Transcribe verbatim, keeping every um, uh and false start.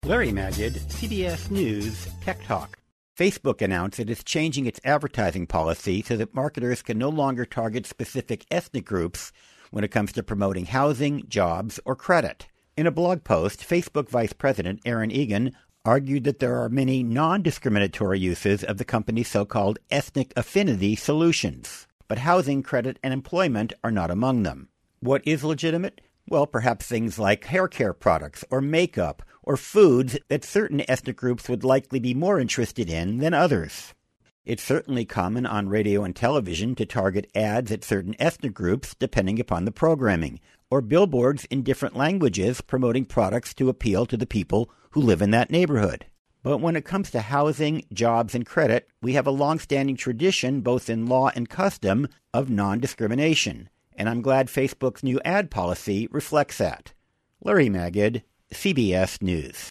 Larry Magid, C B S News Tech Talk. Facebook announced it is changing its advertising policy so that marketers can no longer target specific ethnic groups when it comes to promoting housing, jobs, or credit. In a blog post, Facebook Vice President Aaron Egan argued that there are many non-discriminatory uses of the company's so-called ethnic affinity solutions, but housing, credit, and employment are not among them. What is legitimate? Well, perhaps things like hair care products or makeup or foods that certain ethnic groups would likely be more interested in than others. It's certainly common on radio and television to target ads at certain ethnic groups depending upon the programming, or billboards in different languages promoting products to appeal to the people who live in that neighborhood. But when it comes to housing, jobs, and credit, we have a long-standing tradition, both in law and custom, of non-discrimination. And I'm glad Facebook's new ad policy reflects that. Larry Magid, C B S News.